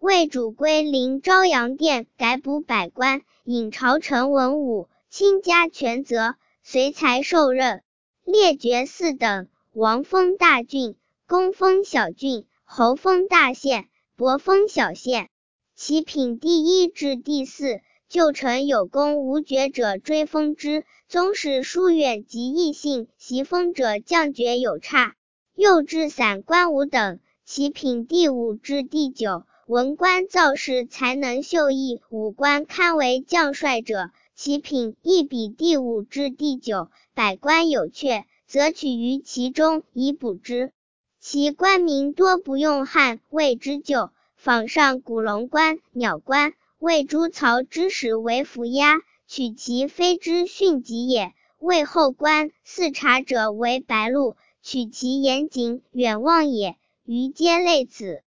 魏主归临昭阳殿，改补百官，引朝臣文武，亲加权责，随才受任，列爵四等，王封大郡，公封小郡，侯封大县，伯封小县。其品第一至第四，旧臣有功无爵者追封之，宗室疏远及异姓袭封者降爵有差。又至散官五等，其品第五至第九，文官造事才能秀逸，武官堪为将帅者，其品亦比第五至第九，百官有阙，则取于其中以补之。其官名多不用汉魏之旧，仿上古龙官、鸟官，魏诸曹之始为服押，取其非之训疾也。魏后官四察者为白鹿，取其严谨远望也，余皆类此。